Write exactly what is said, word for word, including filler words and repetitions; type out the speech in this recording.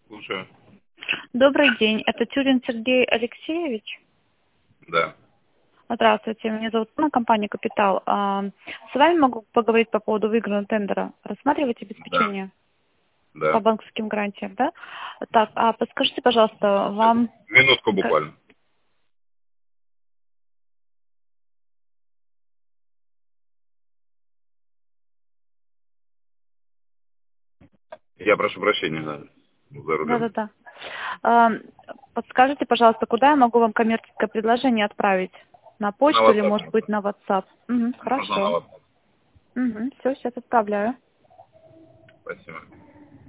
Слушаю. Добрый день, это Тюрин Сергей Алексеевич. Да. Здравствуйте, меня зовут Анна, компания «Капитал». А, С вами могу поговорить по поводу выигранного тендера. Рассматриваете Да. обеспечение по Да. банковским гарантиям, да? Так, а подскажите, пожалуйста, вам... Минутку га- буквально. Я прошу прощения, да. За рулем. Да-да-да. А, Подскажите, пожалуйста, куда я могу вам коммерческое предложение отправить? На На почту или, WhatsApp может быть, можно. на WhatsApp? Угу, Можно на хорошо. WhatsApp. Угу, все, сейчас отправляю. Спасибо.